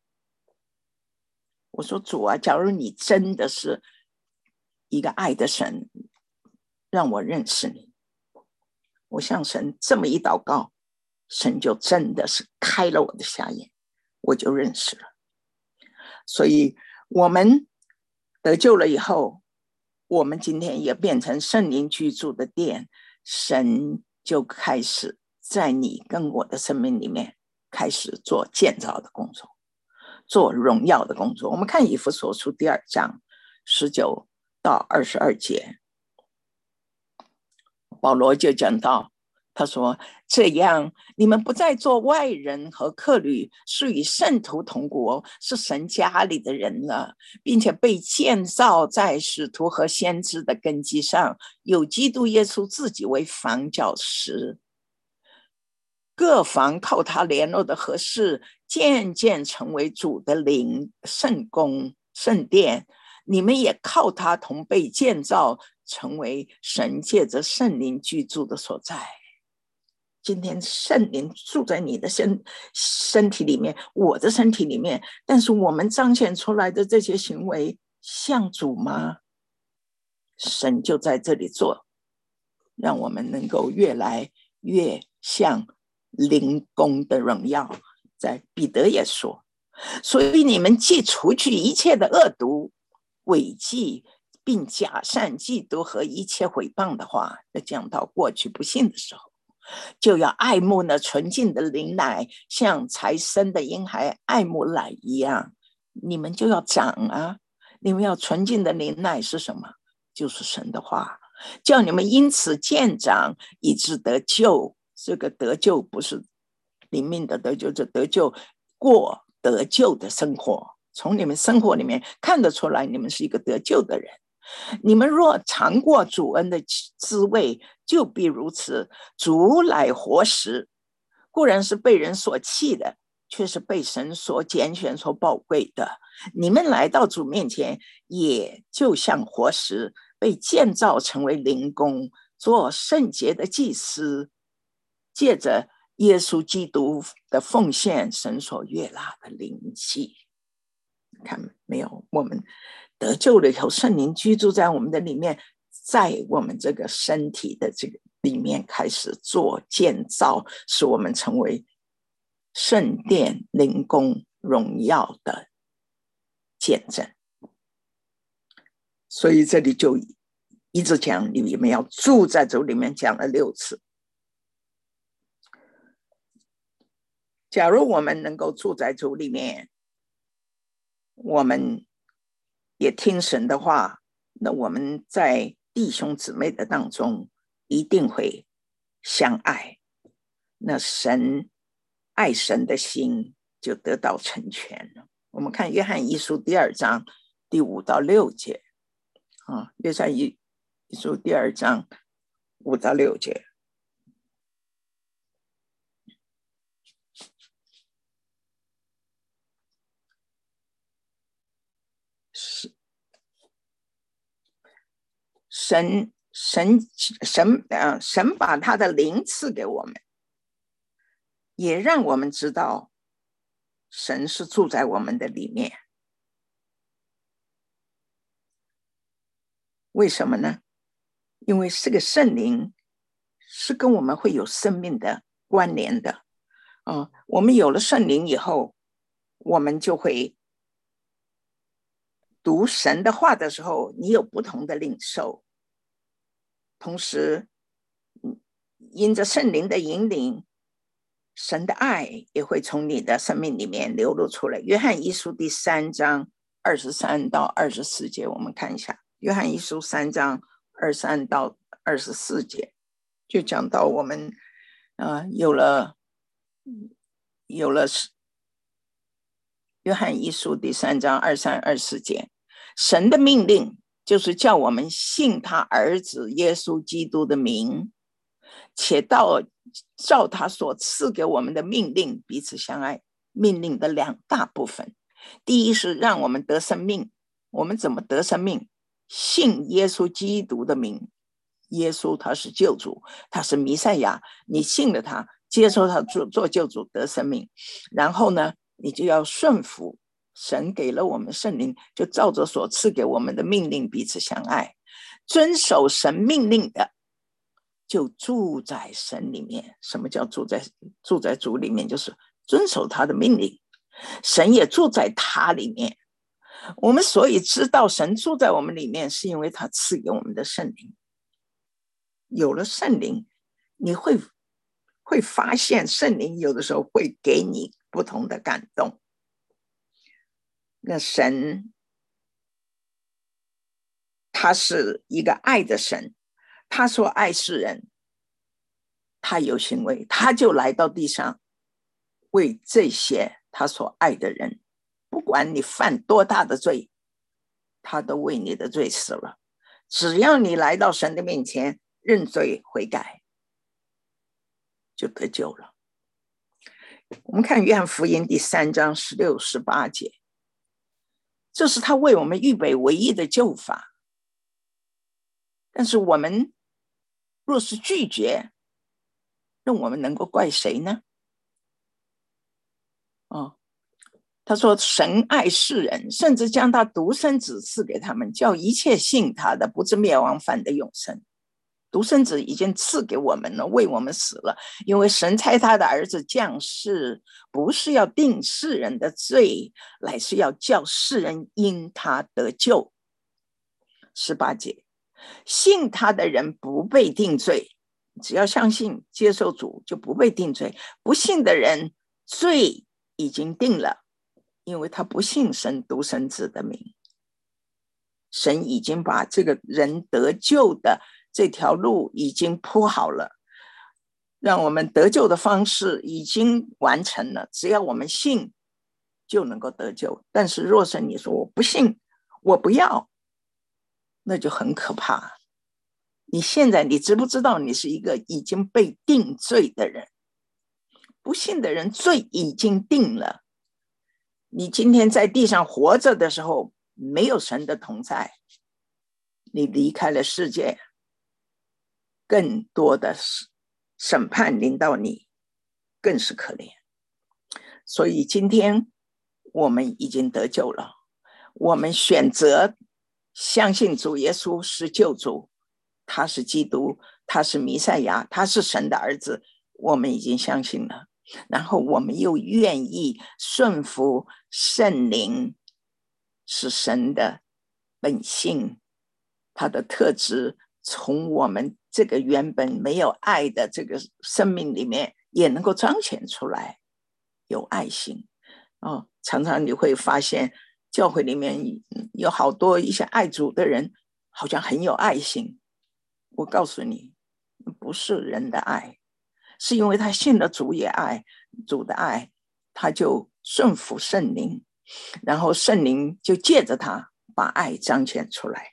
我说主啊，假如你真的是一个爱的神，让我认识你。我向神这么一祷告，神就真的是开了我的瞎眼，我就认识了。所以我们得救了以后，我们今天也变成圣灵居住的殿，神就开始在你跟我的生命里面开始做建造的工作，做荣耀的工作。我们看以弗所书第二章十九到二十二节，保罗就讲到，他说这样你们不再做外人和客旅，是与圣徒同国，是神家里的人了，并且被建造在使徒和先知的根基上，有基督耶稣自己为房角石，各房靠他联络的合适，渐渐成为主的灵圣宫圣殿，你们也靠他同被建造，成为神借着圣灵居住的所在。今天圣灵住在你的 身, 身体里面，我的身体里面，但是我们彰显出来的这些行为像主吗？神就在这里做，让我们能够越来越像灵宫的荣耀。在彼得也说，所以你们既除去一切的恶毒、诡计，并假善嫉妒和一切毁谤的话，讲到过去不信的时候，就要爱慕那纯净的灵奶，像才生的婴孩爱慕奶一样。你们就要长啊！你们要纯净的灵奶是什么？就是神的话，叫你们因此渐长，以致得救。这个得救不是灵命的得救，就得救过得救的生活。从你们生活里面看得出来，你们是一个得救的人。你们若尝过主恩的滋味，就必如此。主乃活石，固然是被人所弃的，却是被神所拣选所宝贵的。你们来到主面前，也就像活石，被建造成为灵宫，做圣洁的祭司，借着耶稣基督的奉献，神所悦纳的灵祭。 看没有？我们得救了以后，圣灵居住在我们的里面，在我们这个身体的这个里面开始做建造，使我们成为圣殿灵宫荣耀的见证。所以这里就一直讲你们要住在主里面，讲了六次。假如我们能够住在主里面，我们也听神的话，那我们在弟兄姊妹的当中一定会相爱，那神爱神的心就得到成全了。我们看约翰一书第二章第五到六节啊，约翰一书第二章五到六节。神神神啊，神把他的灵赐给我们，也让我们知道神是住在我们的里面。为什么呢？因为这个圣灵是跟我们会有生命的关联的啊。我们有了圣灵以后，我们就会读神的话的时候，你有不同的领受。同时因着圣灵的引领，神的爱也会从你的生命里面流露出来。约翰一书第三章二十三到二十四节，我们看一下。约翰一书三章二十三到二十四节，就讲到我们、呃、有了有了约翰一书第三章二十三、二十四节，神的命令就是叫我们信他儿子耶稣基督的名，且到照他所赐给我们的命令彼此相爱。命令的两大部分，第一是让我们得生命。我们怎么得生命？信耶稣基督的名。耶稣他是救主，他是弥赛亚，你信了他，接受他 做, 做救主，得生命。然后呢，你就要顺服神给了我们圣灵，就照着所赐给我们的命令彼此相爱。遵守神命令的就住在神里面。什么叫住在住在主里面？就是遵守他的命令，神也住在他里面。我们所以知道神住在我们里面，是因为他赐给我们的圣灵。有了圣灵，你会会发现圣灵有的时候会给你不同的感动。那神他是一个爱的神，他说爱世人，他有行为，他就来到地上为这些他所爱的人，不管你犯多大的罪，他都为你的罪死了。只要你来到神的面前认罪悔改，就得救了。我们看约翰福音第三章十六、十八节，这是他为我们预备唯一的救法。但是我们若是拒绝，那我们能够怪谁呢？哦，他说神爱世人，甚至将他独生子赐给他们，叫一切信他的不至灭亡，反得永生。独生子已经赐给我们了，为我们死了，因为神差他的儿子降世，不是要定世人的罪，乃是要叫世人因他得救。十八节，信他的人不被定罪，只要相信接受主就不被定罪。不信的人罪已经定了，因为他不信神独生子的名。神已经把这个人得救的这条路已经铺好了，让我们得救的方式已经完成了，只要我们信就能够得救。但是若是你说我不信，我不要，那就很可怕。你现在你知不知道你是一个已经被定罪的人？不信的人罪已经定了。你今天在地上活着的时候，没有神的同在，你离开了世界，更多的审判临到你，更是可怜。所以今天我们已经得救了， 我们选择相信主耶稣是救主，他是基督，他是弥赛亚，他是神的儿子，我们已经相信了。然后我们又愿意顺服圣灵，是神的本性，他的特质从我们这个原本没有爱的这个生命里面也能够彰显出来，有爱心。哦，常常你会发现教会里面有好多一些爱主的人好像很有爱心，我告诉你，不是人的爱，是因为他信了主也爱，主的爱他就顺服圣灵，然后圣灵就借着他把爱彰显出来。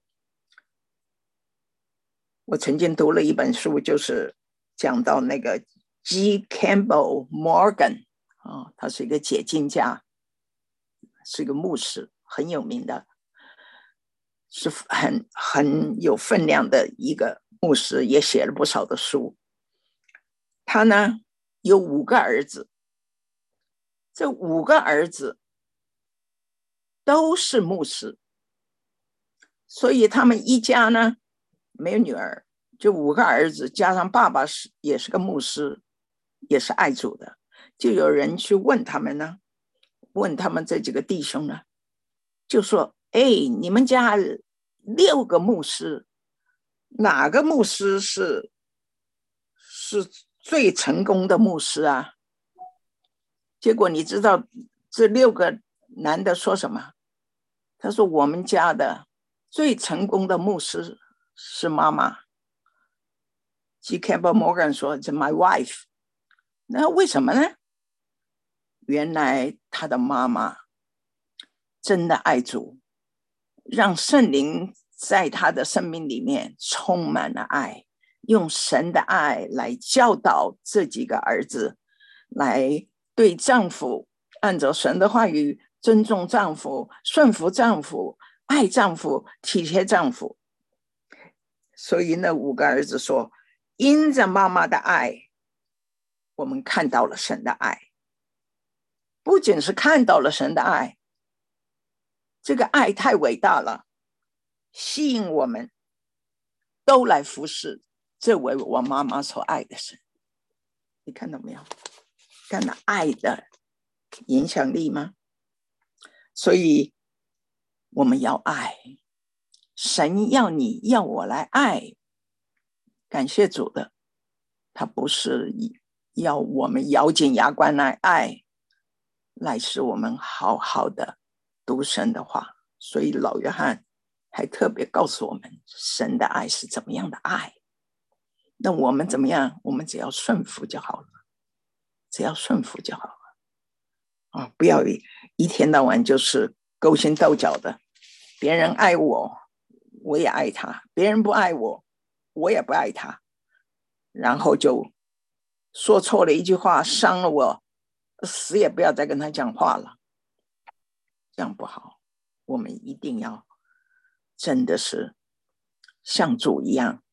我曾经读了一本书，就是讲到那个 G. Campbell Morgan、哦、他是一个解经家，是一个牧师，很有名的，是很很有分量的一个牧师，也写了不少的书。他呢有五个儿子，这五个儿子都是牧师，所以他们一家呢没有女儿，就五个儿子加上爸爸是也是个牧师，也是爱主的。就有人去问他们呢，问他们这几个弟兄呢，就说：哎，你们家六个牧师，哪个牧师是是最成功的牧师啊？结果你知道这六个男的说什么？他说：我们家的最成功的牧师是妈妈。G. Campbell Morgan 说： It's my wife。 那为什么呢？原来他的妈妈真的爱主，让圣灵在他的生命里面充满了爱，用神的爱来教导这几个儿子，来对丈夫按照神的话语尊重丈夫，顺服丈夫，爱丈夫，体贴丈夫。所以那五个儿子说，因着妈妈的爱，我们看到了神的爱。不仅是看到了神的爱，这个爱太伟大了，吸引我们都来服侍这位我妈妈所爱的神。你看到没有？看到爱的影响力吗？所以我们要爱，神要你要我来爱，感谢主的，他不是要我们咬紧牙关来爱，来使我们好好的读神的话。所以老约翰还特别告诉我们，神的爱是怎么样的爱。那我们怎么样？我们只要顺服就好了，只要顺服就好了。啊，不要一天到晚就是勾心斗角的，别人爱我，我也爱他；别人不爱我，我也不爱他。然后就说错了一句话，伤了我，死也不要再跟他讲话了，这样不好。我们一定要真的是像主一样，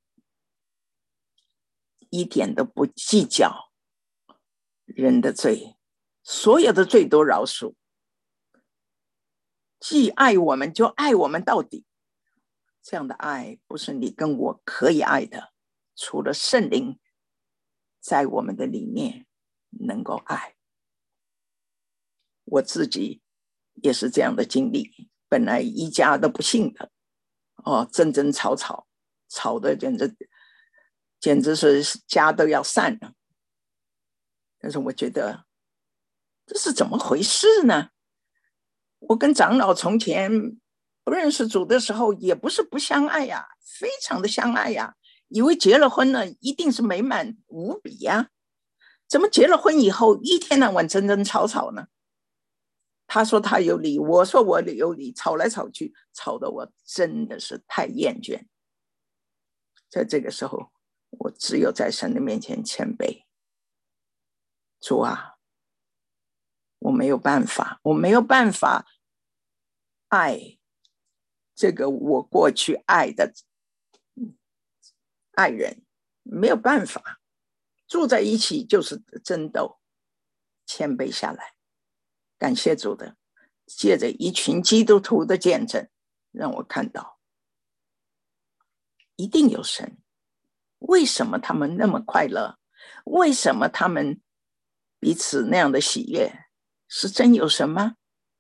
一点都不计较人的罪，所有的罪都饶恕，既爱我们就爱我们到底。这样的爱不是你跟我可以爱的，除了圣灵在我们的里面能够爱。我自己也是这样的经历，本来一家都不信的，哦，争争吵吵，吵的简直简直是家都要散了。但是我觉得这是怎么回事呢？我跟长老从前不认识主的时候也不是不相爱呀，非常的相爱呀，以为结了婚了一定是美满无比呀，怎么结了婚以后一天到晚争争吵吵呢？他说他有理，我说我有理，吵来吵去，吵得我真的是太厌倦。在这个时候，我只有在神的面前谦卑，主啊，我没有办法，我没有办法爱这个我过去爱的爱人，没有办法，住在一起就是争斗，谦卑下来，感谢主的， 借着一群基督徒的见证，让我看到一定有神。为什么他们那么快乐？为什么他们彼此那样的喜悦？是真有神吗？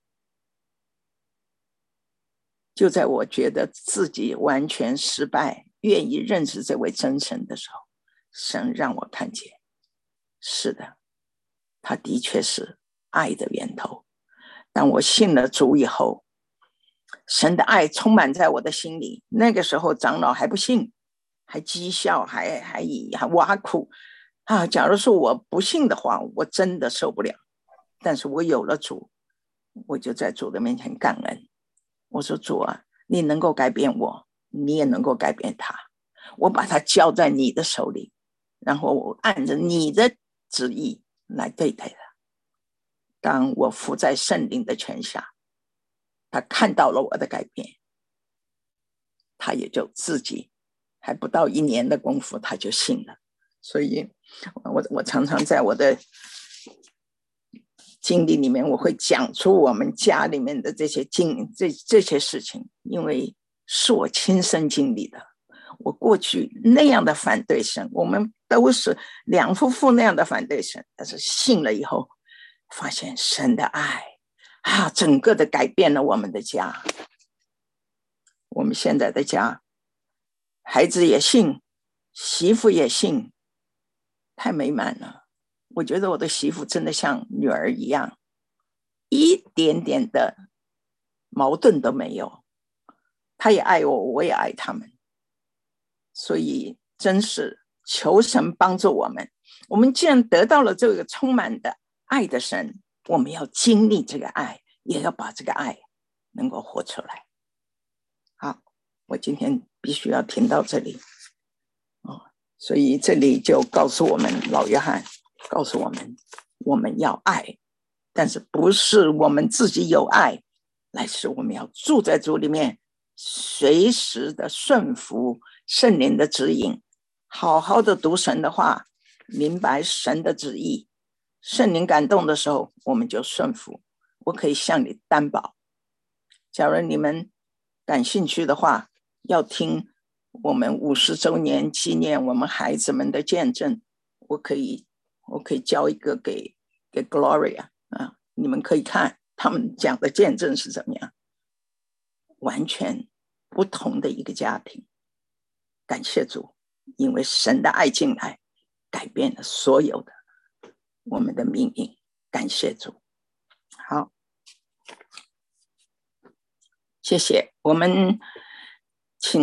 就在我觉得自己完全失败，愿意认识这位真神的时候，神让我看见，是的，他的确是爱的源头。当我信了主以后，神的爱充满在我的心里。那个时候长老还不信，还讥笑，还还还挖苦啊！假如说我不信的话，我真的受不了。但是我有了主，我就在主的面前感恩。我说主啊，你能够改变我，你也能够改变他。我把他交在你的手里，然后我按着你的旨意来对待他。当我伏在圣灵的权下，他看到了我的改变，他也就自己还不到一年的功夫，他就信了。所以我我常常在我的经历里面，我会讲出我们家里面的这些经这这些事情，因为是我亲身经历的。我过去那样的反对神，我们都是两夫妇那样的反对神，但是信了以后，发现神的爱啊，整个的改变了我们的家。我们现在的家，孩子也信，媳妇也信，太美满了。我觉得我的媳妇真的像女儿一样，一点点的矛盾都没有。她也爱我，我也爱他们。所以真是求神帮助我们。我们既然得到了这个充满的爱的神，我们要经历这个爱，也要把这个爱能够活出来。好，我今天必须要停到这里。哦，所以这里就告诉我们，老约翰告诉我们，我们要爱，但是不是我们自己有爱，乃是我们要住在主里面，随时的顺服圣灵的指引，好好的读神的话，明白神的旨意。圣灵感动的时候，我们就顺服。我可以向你担保，假如你们感兴趣的话，要听我们五十周年纪念我们孩子们的见证，我可以我可以交一个给给 Gloria 啊，你们可以看他们讲的见证是怎么样，完全不同的一个家庭。感谢主，因为神的爱进来，改变了所有的我们的命运。感谢主。好，谢谢。我们